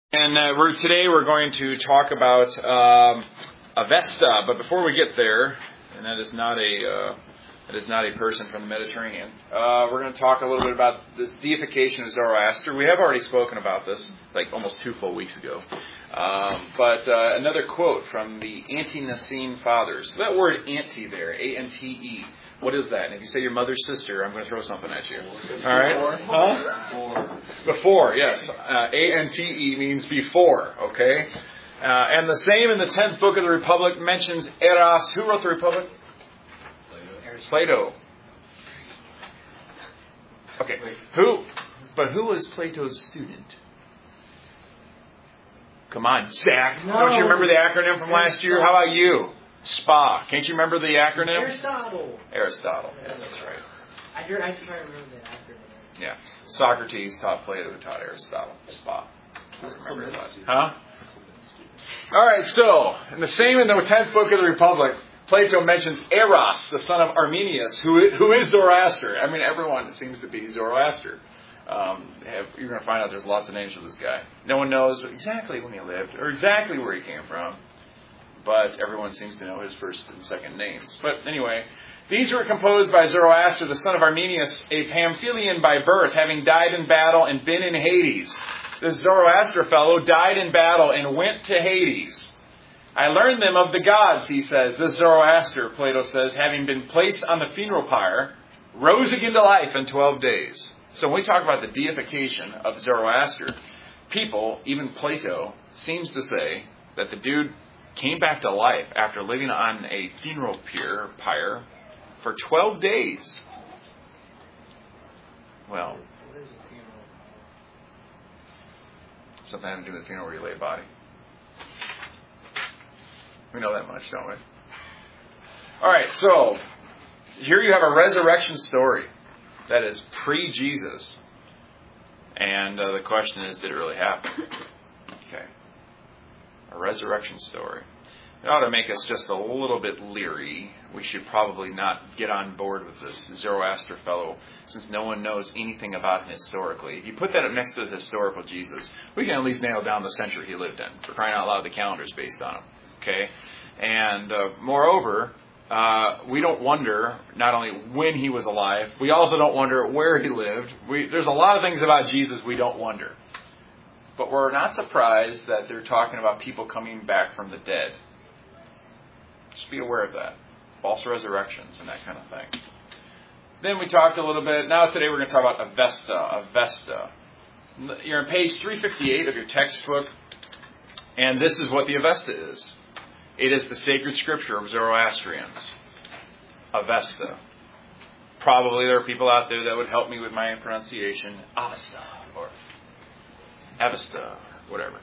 And today we're going to talk about Avesta, but before we get there, and that is not a person from the Mediterranean, we're going to talk a little bit about this deification of Zoroaster. We have already spoken about this, like almost 2 full weeks ago. But another quote from the Ante-Nicene Fathers. That word "anti" there, A-N-T-E. What is that? And if you say your mother's sister, I'm going to throw something at you. All right? Huh? Before, yes. A-N-T-E means before, okay? And the same in the 10th book of the Republic mentions Eras. Who wrote the Republic? Plato. Okay. Who was Plato's student? Come on, Zach. No. Don't you remember the acronym from last year? How about you? SPA. Can't you remember the acronym? Aristotle. Yeah, that's right. I try to remember the acronym. Yeah. Socrates taught Plato, who taught Aristotle. SPA. Remember that. Huh? All right, so, in the 10th book of the Republic, Plato mentions Eros, the son of Arminius, who is Zoroaster. I mean, everyone seems to be Zoroaster. You're going to find out there's lots of names for this guy. No one knows exactly when he lived or exactly where he came from, but everyone seems to know his first and second names. But anyway, these were composed by Zoroaster, the son of Arminius, a Pamphylian by birth, having died in battle and been in Hades. This Zoroaster fellow died in battle and went to Hades. I learned them of the gods, he says. This Zoroaster, Plato says, having been placed on the funeral pyre, rose again to life in 12 days. So when we talk about the deification of Zoroaster, people, even Plato, seems to say that the dude came back to life after living on a funeral pyre for 12 days. Well, what is a funeral? Something having to do with the funeral where you lay a body. We know that much, don't we? All right, so here you have a resurrection story that is pre-Jesus. And the question is, did it really happen? Okay. A resurrection story. It ought to make us just a little bit leery. We should probably not get on board with this Zoroaster fellow, since no one knows anything about him historically. If you put that up next to the historical Jesus, we can at least nail down the century he lived in. For crying out loud, the calendar's based on him. Okay? And moreover, we don't wonder not only when he was alive, we also don't wonder where he lived. There's a lot of things about Jesus we don't wonder. But we're not surprised that they're talking about people coming back from the dead. Just be aware of that. False resurrections and that kind of thing. Then we talked a little bit. Now today we're going to talk about Avesta. You're on page 358 of your textbook. And this is what the Avesta is. It is the sacred scripture of Zoroastrians. Avesta. Probably there are people out there that would help me with my pronunciation. Avesta or Avesta, whatever.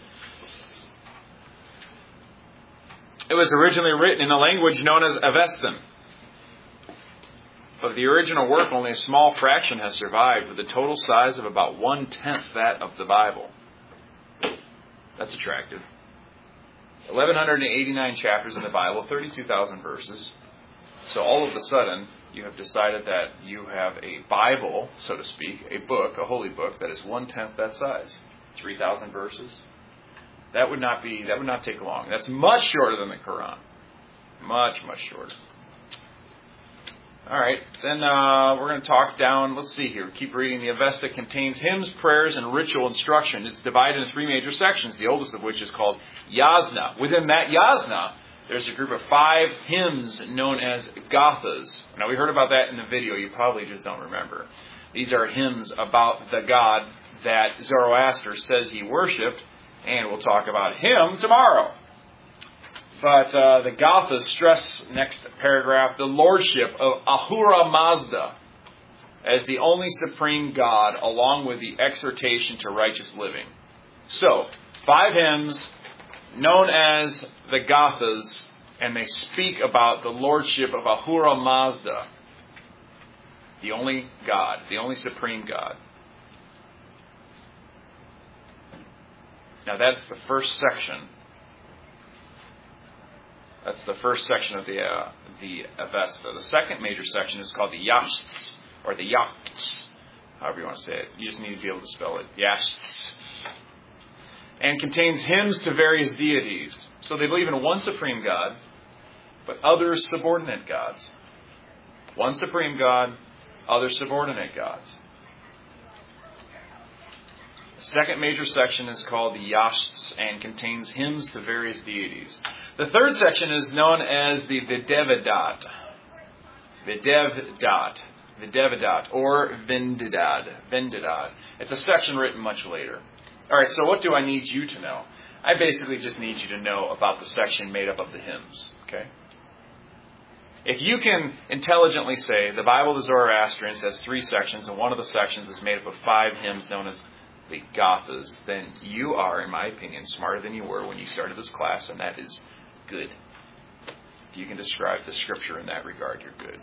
It was originally written in a language known as Avestan. Of the original work, only a small fraction has survived, with a total size of about 1/10 that of the Bible. That's attractive. 1,189 chapters in the Bible, 32,000 verses. So all of a sudden, you have decided that you have a Bible, so to speak, a book, a holy book, that is 1/10 that size. 3,000 verses. That would not take long. That's much shorter than the Quran. Much, much shorter. All right, then we're going to talk down. Let's see here. Keep reading. The Avesta contains hymns, prayers, and ritual instruction. It's divided into 3 major sections, the oldest of which is called Yasna. Within that Yasna, there's a group of 5 hymns known as Gathas. Now, we heard about that in the video. You probably just don't remember. These are hymns about the God that Zoroaster says he worshipped, and we'll talk about him tomorrow. But the Gathas stress, next paragraph, the lordship of Ahura Mazda as the only supreme God, along with the exhortation to righteous living. So, 5 hymns known as the Gathas, and they speak about the lordship of Ahura Mazda, the only God, the only supreme God. Now that's the first section. That's the first section of the Avesta. The second major section is called the Yashts, or the Yachts, however you want to say it. You just need to be able to spell it. Yashts. and contains hymns to various deities. So they believe in one supreme God, but other subordinate gods. One supreme God, other subordinate gods. The second major section is called the Yashts and contains hymns to various deities. The third section is known as the Videvedat. Videvedat, or Vendidad. It's a section written much later. All right, so what do I need you to know? I basically just need you to know about the section made up of the hymns. Okay? If you can intelligently say the Bible of the Zoroastrians has 3 sections, and one of the sections is made up of 5 hymns known as the Gathas, then you are, in my opinion, smarter than you were when you started this class, and that is good. If you can describe the Scripture in that regard, you're good.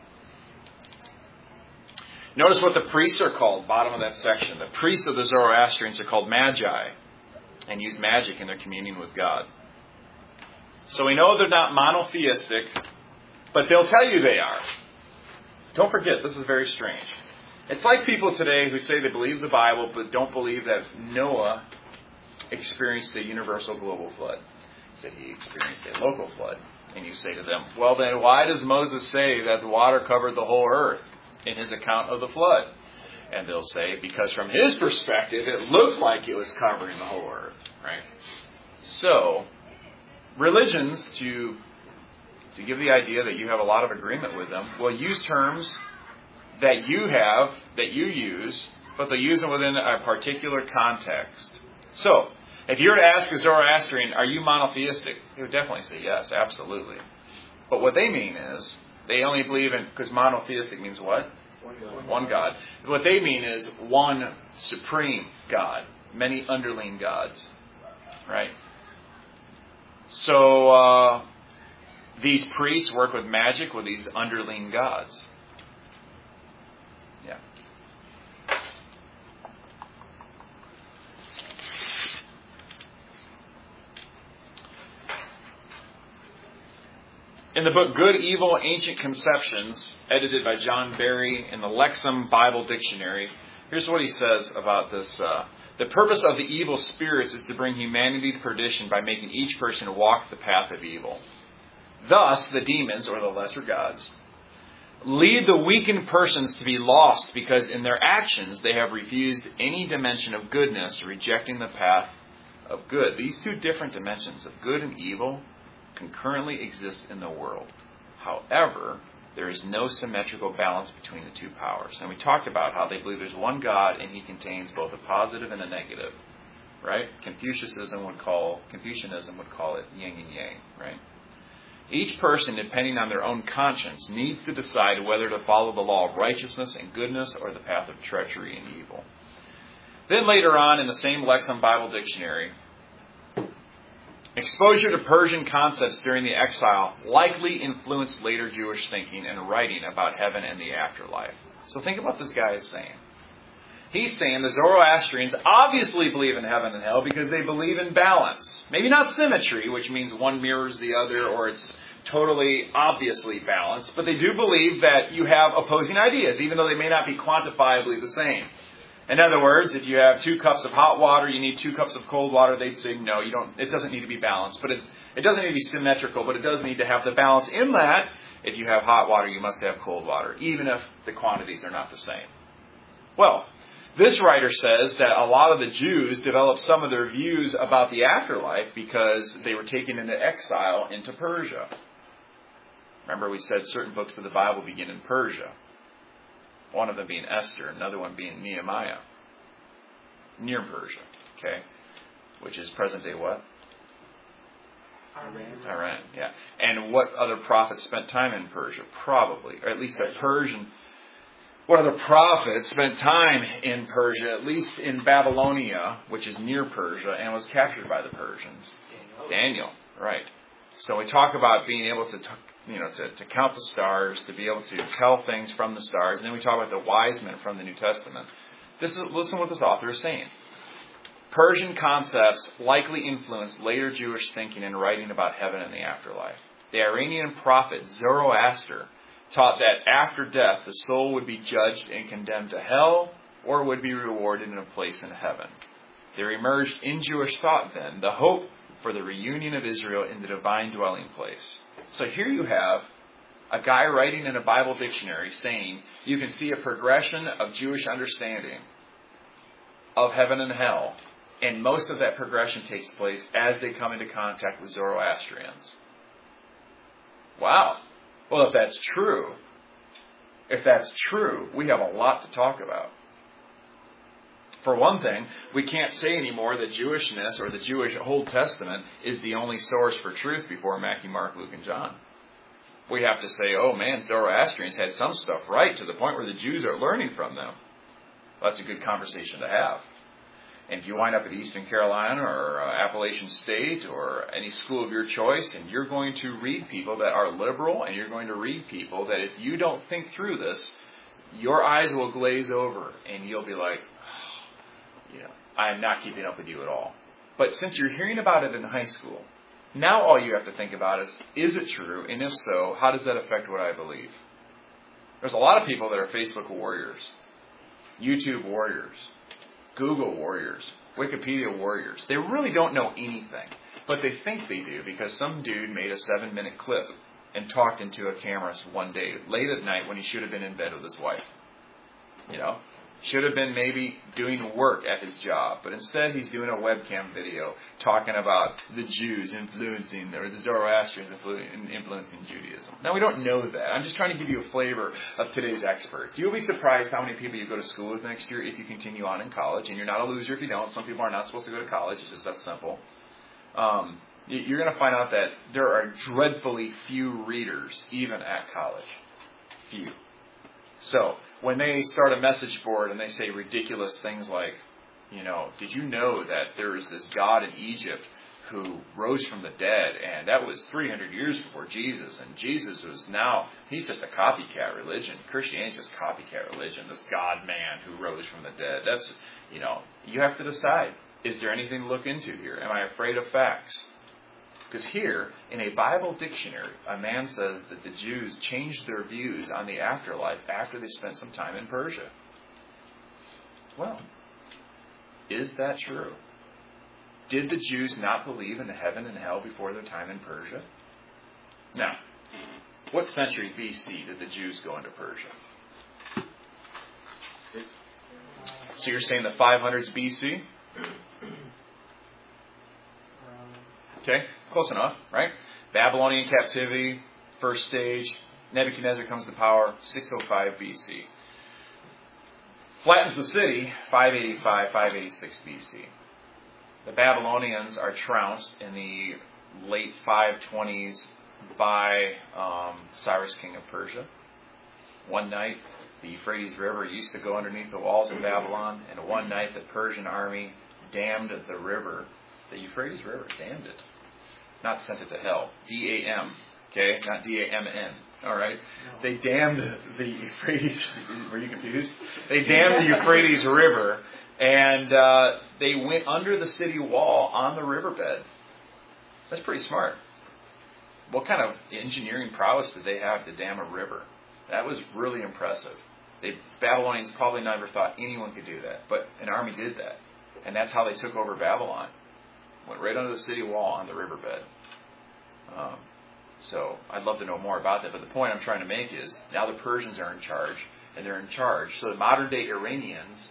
Notice what the priests are called, bottom of that section. The priests of the Zoroastrians are called Magi, and use magic in their communion with God. So we know they're not monotheistic, but they'll tell you they are. Don't forget, this is very strange. It's like people today who say they believe the Bible, but don't believe that Noah experienced the universal global flood. He said he experienced a local flood. And you say to them, well then, why does Moses say that the water covered the whole earth in his account of the flood? And they'll say, because from his perspective, it looked like it was covering the whole earth. Right? So, religions, to give the idea that you have a lot of agreement with them, will use terms that you use, but they'll use them within a particular context. So, if you were to ask a Zoroastrian, are you monotheistic? He would definitely say yes, absolutely. But what they mean is, they only believe in, because monotheistic means what? One God. What they mean is one supreme God, many underling gods. Right? So, these priests work with magic with these underling gods. Yeah. In the book Good, Evil, Ancient Conceptions, edited by John Barry in the Lexham Bible Dictionary, here's what he says about this. The purpose of the evil spirits is to bring humanity to perdition by making each person walk the path of evil. Thus, the demons, or the lesser gods, lead the weakened persons to be lost because in their actions they have refused any dimension of goodness, rejecting the path of good. These 2 different dimensions of good and evil concurrently exist in the world. However, there is no symmetrical balance between the 2 powers. And we talked about how they believe there's one God and he contains both a positive and a negative. Right? Confucianism would call it yin and yang. Right? Each person, depending on their own conscience, needs to decide whether to follow the law of righteousness and goodness or the path of treachery and evil. Then later on in the same Lexham Bible Dictionary, exposure to Persian concepts during the exile likely influenced later Jewish thinking and writing about heaven and the afterlife. So think about what this guy is saying. He's saying the Zoroastrians obviously believe in heaven and hell because they believe in balance. Maybe not symmetry, which means one mirrors the other or it's totally obviously balanced, but they do believe that you have opposing ideas, even though they may not be quantifiably the same. In other words, if you have 2 cups of hot water, you need 2 cups of cold water, they'd say, no, you don't. It doesn't need to be balanced. But it doesn't need to be symmetrical, but it does need to have the balance in that if you have hot water, you must have cold water, even if the quantities are not the same. Well, this writer says that a lot of the Jews developed some of their views about the afterlife because they were taken into exile into Persia. Remember, we said certain books of the Bible begin in Persia. One of them being Esther, another one being Nehemiah. Near Persia, okay? Which is present day what? Iran, yeah. And what other prophet spent time in Persia? Probably, or at least a Persian. What other prophet spent time in Persia, at least in Babylonia, which is near Persia, and was captured by the Persians? Daniel, right. So we talk about being able to count the stars, to be able to tell things from the stars, and then we talk about the wise men from the New Testament. Listen to what this author is saying. Persian concepts likely influenced later Jewish thinking and writing about heaven and the afterlife. The Iranian prophet Zoroaster taught that after death, the soul would be judged and condemned to hell or would be rewarded in a place in heaven. There emerged in Jewish thought then the hope for the reunion of Israel in the divine dwelling place. So here you have a guy writing in a Bible dictionary saying you can see a progression of Jewish understanding of heaven and hell, and most of that progression takes place as they come into contact with Zoroastrians. Wow. Well, if that's true, we have a lot to talk about. For one thing, we can't say anymore that Jewishness or the Jewish Old Testament is the only source for truth before Matthew, Mark, Luke, and John. We have to say, oh man, Zoroastrians had some stuff right to the point where the Jews are learning from them. That's a good conversation to have. And if you wind up at Eastern Carolina or Appalachian State or any school of your choice, and you're going to read people that are liberal, and you're going to read people that if you don't think through this, your eyes will glaze over, and you'll be like, I'm not keeping up with you at all. But since you're hearing about it in high school, now all you have to think about is it true? And if so, how does that affect what I believe? There's a lot of people that are Facebook warriors, YouTube warriors, Google warriors, Wikipedia warriors. They really don't know anything, but they think they do because some dude made a 7-minute clip and talked into a camera one day, late at night when he should have been in bed with his wife. Should have been maybe doing work at his job, but instead he's doing a webcam video talking about the Jews influencing, or the Zoroastrians influencing Judaism. Now, we don't know that. I'm just trying to give you a flavor of today's experts. You'll be surprised how many people you go to school with next year if you continue on in college, and you're not a loser if you don't. Some people are not supposed to go to college. It's just that simple. You're going to find out that there are dreadfully few readers, even at college. Few. So, when they start a message board and they say ridiculous things like, did you know that there is this God in Egypt who rose from the dead, and that was 300 years before Jesus, and Jesus he's just a copycat religion. Christianity is just a copycat religion, this God-man who rose from the dead. That's, you have to decide, is there anything to look into here? Am I afraid of facts? Because here, in a Bible dictionary, a man says that the Jews changed their views on the afterlife after they spent some time in Persia. Well, is that true? Did the Jews not believe in heaven and hell before their time in Persia? Now, what century BC did the Jews go into Persia? So you're saying the 500s BC? Okay, close enough, right? Babylonian captivity, first stage. Nebuchadnezzar comes to power, 605 BC. Flattens the city, 585, 586 BC. The Babylonians are trounced in the late 520s by Cyrus, king of Persia. One night, the Euphrates River used to go underneath the walls of Babylon, and one night the Persian army dammed the river. The Euphrates River dammed it. Not sent it to hell. D-A-M. Okay? Not D-A-M-N. All right? No. They dammed the Euphrates. Were you confused? They dammed the Euphrates River, and they went under the city wall on the riverbed. That's pretty smart. What kind of engineering prowess did they have to dam a river? That was really impressive. Babylonians probably never thought anyone could do that, but an army did that. And that's how they took over Babylon. Went right under the city wall on the riverbed. So I'd love to know more about that. But the point I'm trying to make is now the Persians are in charge, and they're in charge. So the modern day Iranians,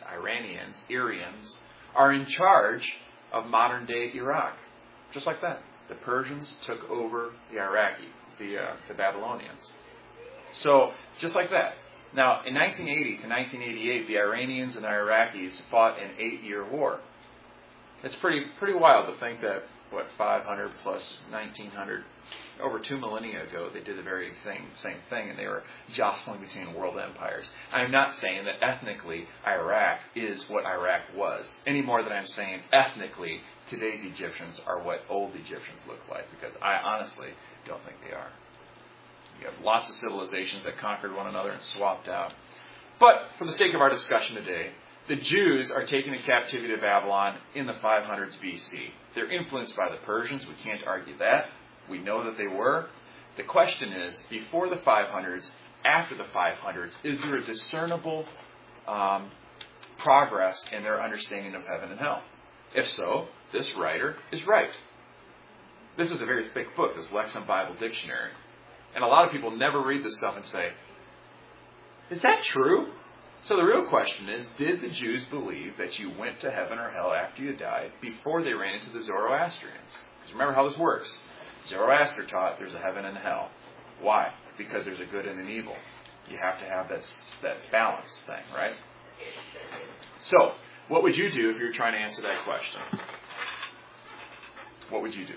are in charge of modern day Iraq. Just like that. The Persians took over the Babylonians. So just like that. Now in 1980 to 1988, the Iranians and the Iraqis fought an 8-year war. It's pretty wild to think that, 500 plus 1900, over 2 millennia ago, they did the very same thing, and they were jostling between world empires. I'm not saying that ethnically Iraq is what Iraq was, any more than I'm saying ethnically today's Egyptians are what old Egyptians look like, because I honestly don't think they are. You have lots of civilizations that conquered one another and swapped out. But for the sake of our discussion today, the Jews are taken into captivity to Babylon in the 500s BC. They're influenced by the Persians. We can't argue that. We know that they were. The question is, before the 500s, after the 500s, is there a discernible progress in their understanding of heaven and hell? If so, this writer is right. This is a very thick book, this Lexham Bible Dictionary. And a lot of people never read this stuff and say, is that true? So the real question is, did the Jews believe that you went to heaven or hell after you died before they ran into the Zoroastrians? Because remember how this works. Zoroaster taught there's a heaven and a hell. Why? Because there's a good and an evil. You have to have that balance thing, right? So, what would you do if you were trying to answer that question? What would you do?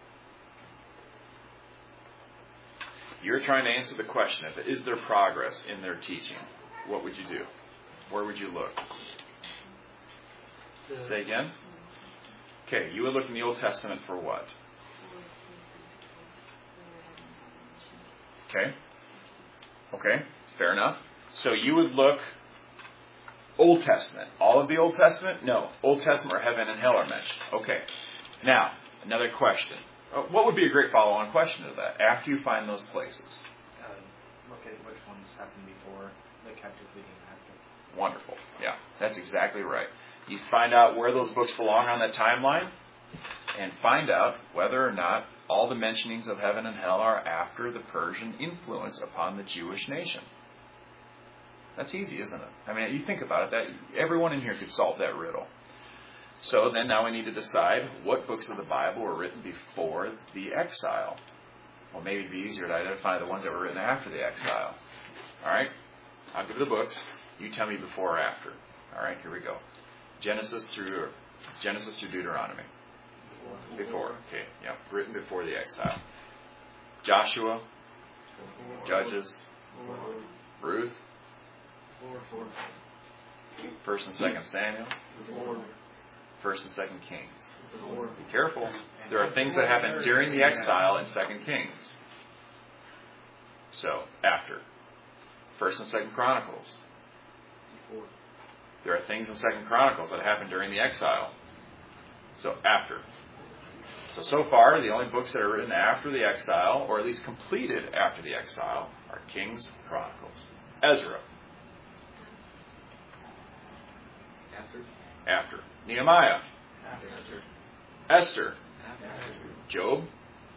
You're trying to answer the question of, is there progress in their teaching? What would you do? Where would you look? Say again? Okay, you would look in the Old Testament for what? Okay, fair enough. So you would look Old Testament. All of the Old Testament? No. Old Testament or heaven and hell are mentioned. Okay. Now, another question. What would be a great follow-on question to that after you find those places? Look at which ones happened before the captivity and after. Wonderful. Yeah, that's exactly right. You find out where those books belong on the timeline and find out whether or not all the mentionings of heaven and hell are after the Persian influence upon the Jewish nation. That's easy, isn't it? I mean, you think about it, that everyone in here could solve that riddle. So then now we need to decide what books of the Bible were written before the exile. Well, maybe it'd be easier to identify the ones that were written after the exile. All right? I'll give you the books. You tell me before or after. All right, here we go. Genesis through Deuteronomy. Before. Okay, yeah. Written before the exile. Joshua. Judges. Ruth. 1st and 2nd Samuel. 1st and 2nd Kings. Be careful. There are things that happen during the exile in 2nd Kings. So, after. 1st and 2nd Chronicles. There are things in 2nd Chronicles that happen during the exile. So, after. So far, the only books that are written after the exile, or at least completed after the exile, are Kings, Chronicles. Ezra. After. Nehemiah. Esther. Job.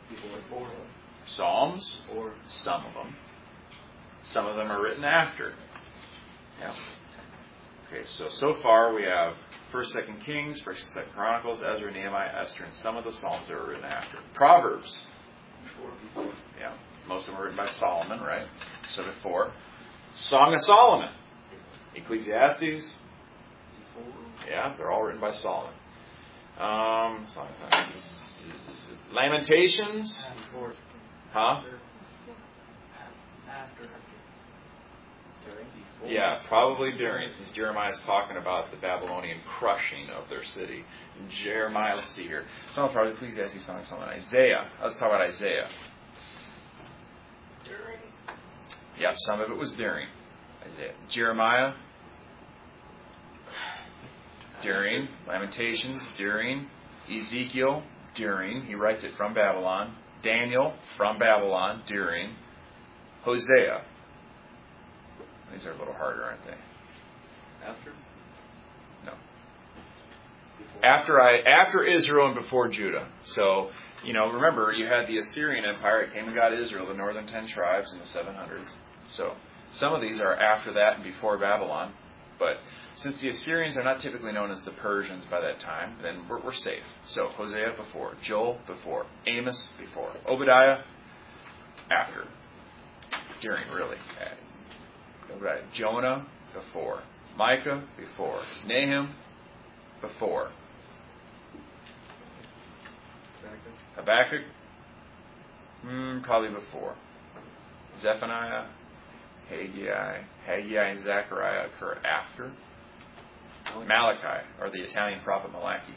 Psalms. Some of them. Some of them are written after. Yeah. Okay, so far we have 1st, 2nd Kings, 1st and 2nd Chronicles, Ezra, Nehemiah, Esther, and some of the Psalms that were written after. Proverbs. Yeah, most of them were written by Solomon, right? So before. Song of Solomon. Ecclesiastes. Yeah, they're all written by Solomon. Lamentations. Huh? Yeah, probably during, since Jeremiah is talking about the Babylonian crushing of their city. Jeremiah, let's see here. Some of probably Ecclesiastes, Song of Solomon. Isaiah. Let's talk about Isaiah. During? Yeah, some of it was during. Isaiah. Jeremiah. During. Lamentations. During. Ezekiel. During. He writes it from Babylon. Daniel. From Babylon. During. Hosea. These are a little harder, aren't they? After? No. After Israel and before Judah. So, remember, you had the Assyrian Empire. It came and got Israel, the northern 10 tribes in the 700s. So, some of these are after that and before Babylon. But since the Assyrians are not typically known as the Persians by that time, then we're safe. So, Hosea before. Joel before. Amos before. Obadiah after. During, really. Jonah before. Micah before. Nahum before. Habakkuk probably before. Zephaniah, Haggai and Zechariah occur after. Malachi, or the Italian prophet Malachi.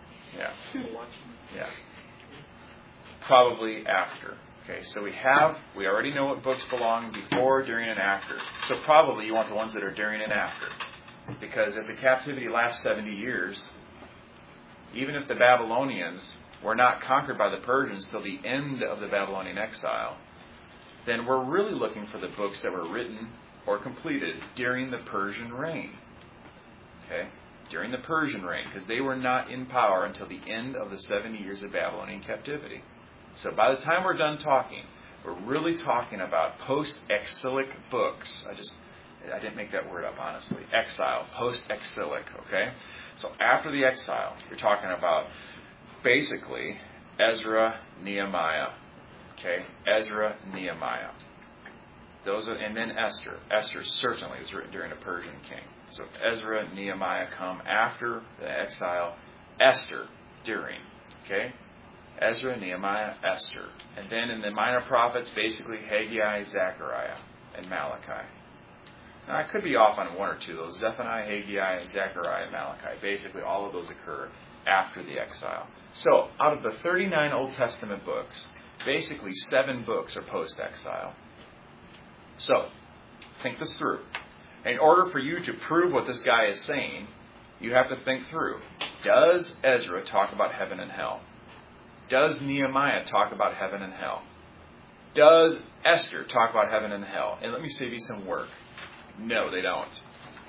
Yeah. Probably after. Okay, so we already know what books belong before, during, and after. So probably you want the ones that are during and after. Because if the captivity lasts 70 years, even if the Babylonians were not conquered by the Persians till the end of the Babylonian exile, then we're really looking for the books that were written or completed during the Persian reign. Okay? during the Persian reign, because they were not in power until the end of the 70 years of Babylonian captivity. So by the time we're done talking, we're really talking about post-exilic books. I didn't make that word up, honestly. Exile, post-exilic, okay? So after the exile, you're talking about basically Ezra, Nehemiah, okay? Ezra, Nehemiah. And then Esther. Esther certainly was written during a Persian king. So Ezra, Nehemiah come after the exile. Esther during, okay? Ezra, Nehemiah, Esther. And then in the minor prophets, basically Haggai, Zechariah, and Malachi. Now, I could be off on one or two of those. Zephaniah, Haggai, Zechariah, Malachi. Basically, all of those occur after the exile. So, out of the 39 Old Testament books, basically 7 books are post-exile. So, think this through. In order for you to prove what this guy is saying, you have to think through. Does Ezra talk about heaven and hell? Does Nehemiah talk about heaven and hell? Does Esther talk about heaven and hell? And let me save you some work. No, they don't.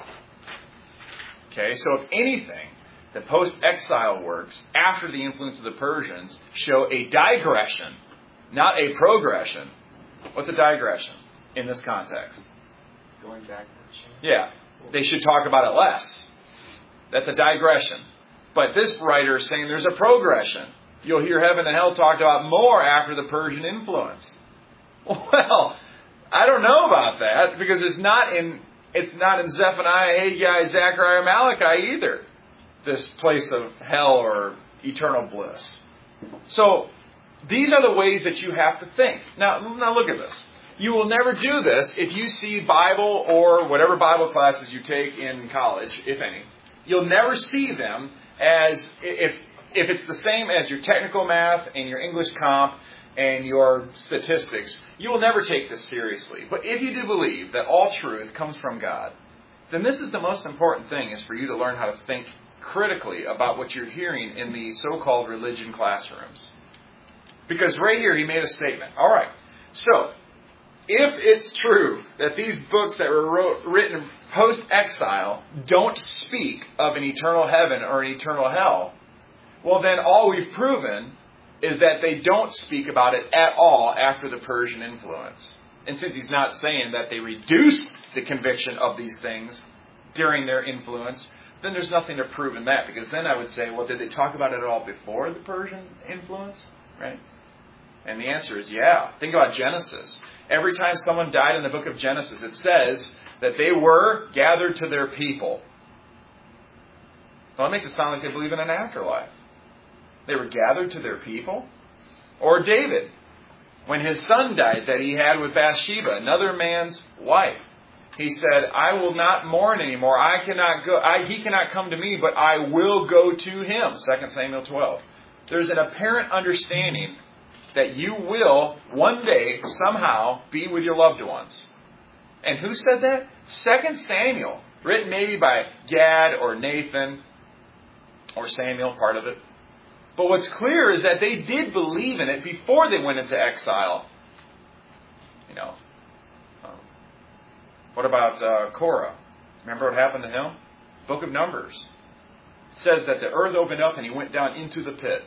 Okay, so if anything, the post-exile works after the influence of the Persians show a digression, not a progression. What's a digression in this context? Going backwards. Yeah, they should talk about it less. That's a digression. But this writer is saying there's a progression. You'll hear heaven and hell talked about more after the Persian influence. Well, I don't know about that, because it's not in Zephaniah, Haggai, Zechariah, Malachi either, this place of hell or eternal bliss. So these are the ways that you have to think. Now look at this. You will never do this if you see Bible or whatever Bible classes you take in college, if any. You'll never see them as if it's the same as your technical math and your English comp and your statistics, you will never take this seriously. But if you do believe that all truth comes from God, then this is the most important thing, is for you to learn how to think critically about what you're hearing in the so-called religion classrooms. Because right here he made a statement. All right, so if it's true that these books that were written post-exile don't speak of an eternal heaven or an eternal hell, well then all we've proven is that they don't speak about it at all after the Persian influence. And since he's not saying that they reduced the conviction of these things during their influence, then there's nothing to prove in that. Because then I would say, well, did they talk about it at all before the Persian influence? Right? And the answer is yeah. Think about Genesis. Every time someone died in the book of Genesis, it says that they were gathered to their people. Well, it makes it sound like they believe in an afterlife. They were gathered to their people. Or David, when his son died that he had with Bathsheba, another man's wife. He said, I will not mourn anymore. I cannot go. He cannot come to me, but I will go to him. 2 Samuel 12. There's an apparent understanding that you will one day somehow be with your loved ones. And who said that? 2 Samuel, written maybe by Gad or Nathan or Samuel, part of it. But what's clear is that they did believe in it before they went into exile. You know, what about Korah? Remember what happened to him? Book of Numbers. It says that the earth opened up and he went down into the pit.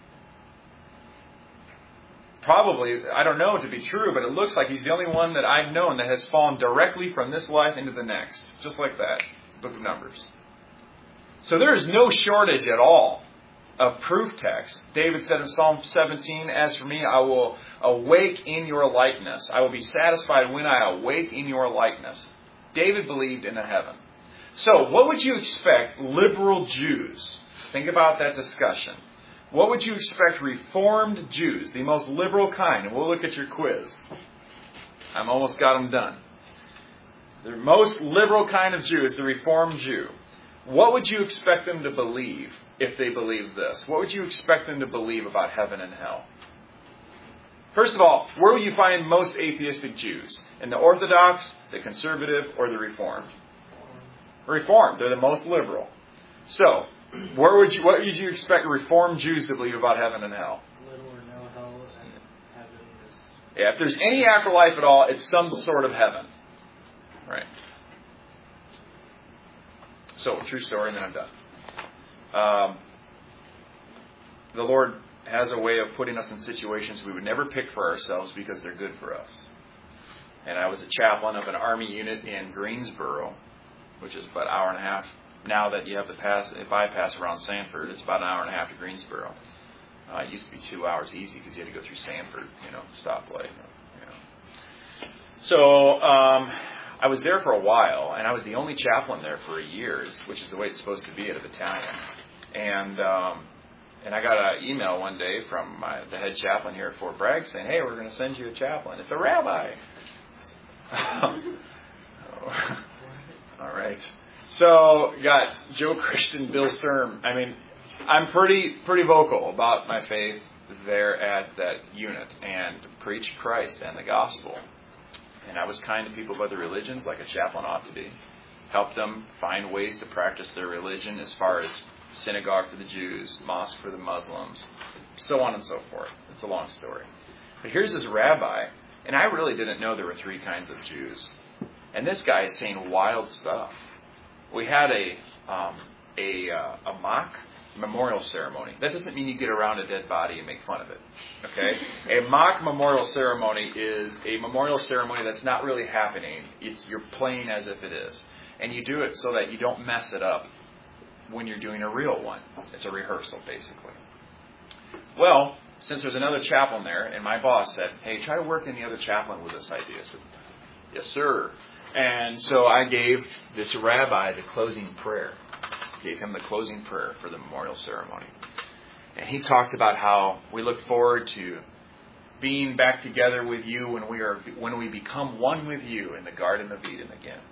Probably, I don't know it to be true, but it looks like he's the only one that I've known that has fallen directly from this life into the next. Just like that. Book of Numbers. So there is no shortage at all of proof text. David said in Psalm 17, as for me, I will awake in your likeness. I will be satisfied when I awake in your likeness. David believed in a heaven. So what would you expect liberal Jews? Think about that discussion. What would you expect Reformed Jews, the most liberal kind? And we'll look at your quiz. I'm almost got them done. The most liberal kind of Jew is the Reformed Jew. What would you expect them to believe if they believed this? What would you expect them to believe about heaven and hell? First of all, where will you find most atheistic Jews? In the Orthodox, the Conservative, or the Reformed? Reformed. They're the most liberal. So, what would you expect Reformed Jews to believe about heaven and hell? Little or no hell, and heaven is... Yeah, if there's any afterlife at all, it's some sort of heaven. Right. So, true story, and then I'm done. the Lord has a way of putting us in situations we would never pick for ourselves because they're good for us. And I was a chaplain of an Army unit in Greensboro, which is about an hour and a half. Now that you have to bypass around Sanford, it's about an hour and a half to Greensboro. It used to be 2 hours easy because you had to go through Sanford, stoplight. So I was there for a while, and I was the only chaplain there for years, which is the way it's supposed to be at a battalion. And I got an email one day from the head chaplain here at Fort Bragg saying, "Hey, we're going to send you a chaplain. It's a rabbi." All right. So got Joe Christian, Bill Sturm. I mean, I'm pretty vocal about my faith there at that unit and preached Christ and the gospel. And I was kind to people of other religions, like a chaplain ought to be. Helped them find ways to practice their religion as far as synagogue for the Jews, mosque for the Muslims, so on and so forth. It's a long story. But here's this rabbi, and I really didn't know there were 3 kinds of Jews. And this guy is saying wild stuff. We had a mock memorial ceremony. That doesn't mean you get around a dead body and make fun of it. Okay? A mock memorial ceremony is a memorial ceremony that's not really happening. You're playing as if it is. And you do it so that you don't mess it up when you're doing a real one. It's a rehearsal, basically. Well, since there's another chaplain there, and my boss said, "Hey, try to work in the other chaplain with this idea." I said, "Yes, sir." And so I gave this rabbi the closing prayer. Gave him the closing prayer for the memorial ceremony. And he talked about how we look forward to being back together with you when we become one with you in the Garden of Eden again.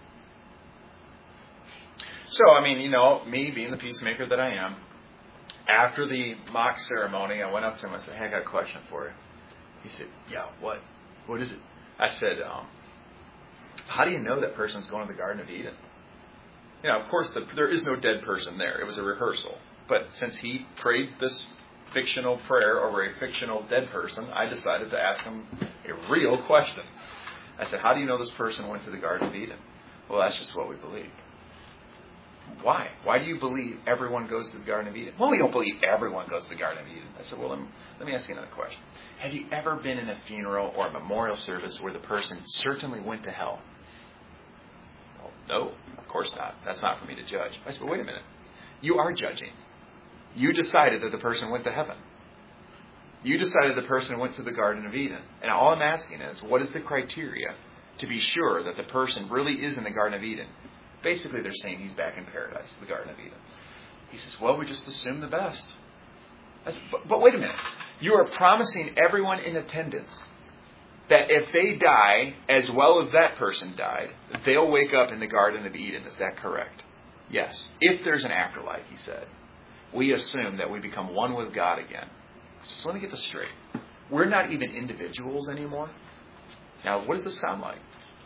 So, me being the peacemaker that I am, after the mock ceremony, I went up to him. I said, "Hey, I got a question for you." He said, "Yeah, what? What is it?" I said, "How do you know that person's going to the Garden of Eden?" Of course, there is no dead person there. It was a rehearsal. But since he prayed this fictional prayer over a fictional dead person, I decided to ask him a real question. I said, "How do you know this person went to the Garden of Eden?" "Well, that's just what we believe." "Why? Why do you believe everyone goes to the Garden of Eden?" "Well, we don't believe everyone goes to the Garden of Eden." I said, "Well, let me ask you another question. Have you ever been in a funeral or a memorial service where the person certainly went to hell?" "Oh, no, of course not. That's not for me to judge." I said, "Well, wait a minute. You are judging. You decided that the person went to heaven. You decided the person went to the Garden of Eden. And all I'm asking is, what is the criteria to be sure that the person really is in the Garden of Eden?" Basically, they're saying he's back in paradise, the Garden of Eden. He says, "Well, we just assume the best." I said, but wait a minute. You are promising everyone in attendance that if they die as well as that person died, they'll wake up in the Garden of Eden. Is that correct? "Yes. If there's an afterlife," he said. "We assume that we become one with God again." So let me get this straight. We're not even individuals anymore. Now, what does this sound like?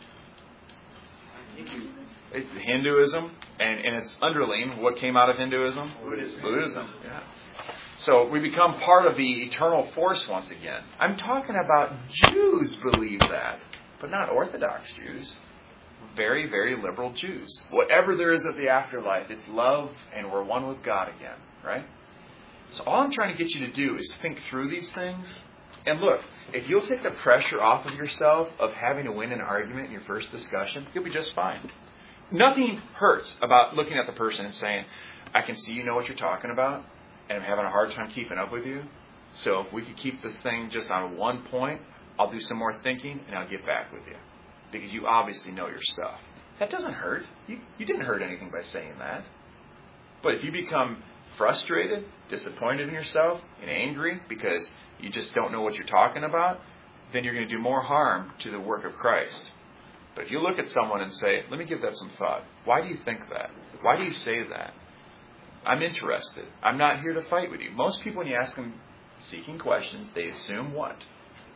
It's Hinduism, and its underling, what came out of Hinduism? Buddhism, yeah. So we become part of the eternal force once again. I'm talking about Jews believe that, but not Orthodox Jews. Very, very liberal Jews. Whatever there is of the afterlife, it's love, and we're one with God again, right? So all I'm trying to get you to do is think through these things. And look, if you'll take the pressure off of yourself of having to win an argument in your first discussion, you'll be just fine. Nothing hurts about looking at the person and saying, "I can see you know what you're talking about, and I'm having a hard time keeping up with you. So if we could keep this thing just on one point, I'll do some more thinking, and I'll get back with you. Because you obviously know your stuff." That doesn't hurt. You didn't hurt anything by saying that. But if you become frustrated, disappointed in yourself, and angry because you just don't know what you're talking about, then you're going to do more harm to the work of Christ. But if you look at someone and say, "Let me give that some thought. Why do you think that? Why do you say that? I'm interested. I'm not here to fight with you." Most people, when you ask them seeking questions, they assume what?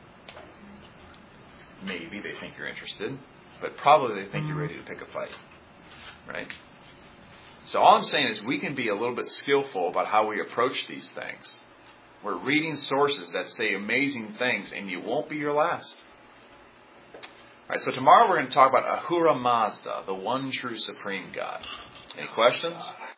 Maybe they think you're interested, but probably they think you're ready to pick a fight. Right? So all I'm saying is we can be a little bit skillful about how we approach these things. We're reading sources that say amazing things, and you won't be your last. All right, so tomorrow we're going to talk about Ahura Mazda, the one true supreme God. Any questions?